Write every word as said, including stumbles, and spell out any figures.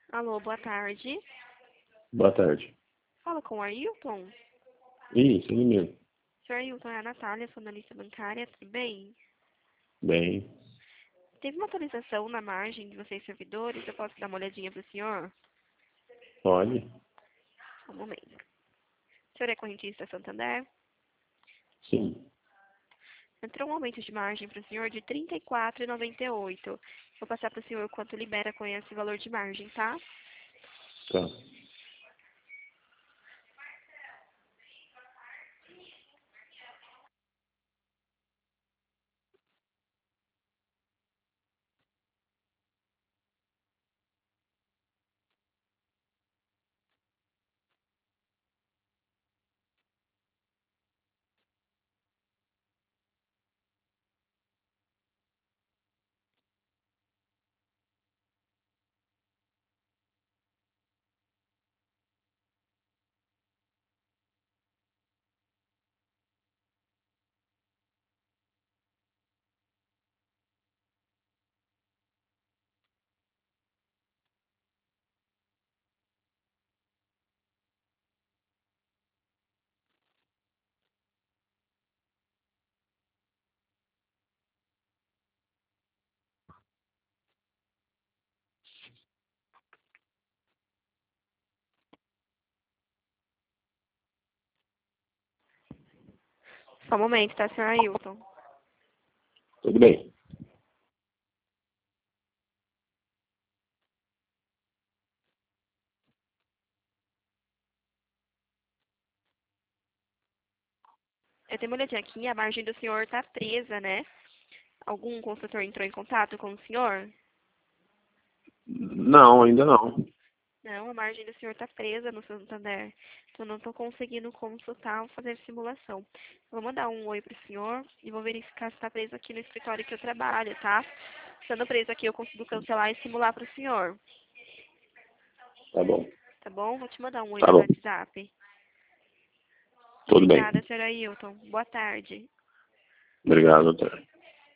Alô, boa tarde. Boa tarde. Fala com o Ailton. Isso, ele mesmo. Senhor Ailton, é a Natália, sou analista bancária, tudo bem? Bem, Teve uma atualização na margem de vocês servidores, eu posso dar uma olhadinha para o senhor? pode? Só um momento. O senhor é correntista Santander? Sim. Entrou um aumento de margem para o senhor de trinta e quatro reais e noventa e oito centavos. Vou passar para o senhor quanto libera com esse valor de margem, tá? Tá. Só um momento, tá, senhor Ailton? Tudo bem. Eu tenho uma olhadinha aqui, a margem do senhor tá presa, né? Algum consultor entrou em contato com o senhor? Não, ainda não. Não, a margem do senhor está presa no Santander. Então, não estou conseguindo consultar ou fazer simulação. Vou mandar um oi para o senhor e vou verificar se está preso aqui no escritório que eu trabalho, tá? Estando preso aqui, eu consigo cancelar e simular para o senhor. Tá bom. Tá bom? Vou te mandar um oi Tá no bom. WhatsApp. Tudo bem. Obrigada, senhor Ailton. Boa tarde. Obrigado, doutor.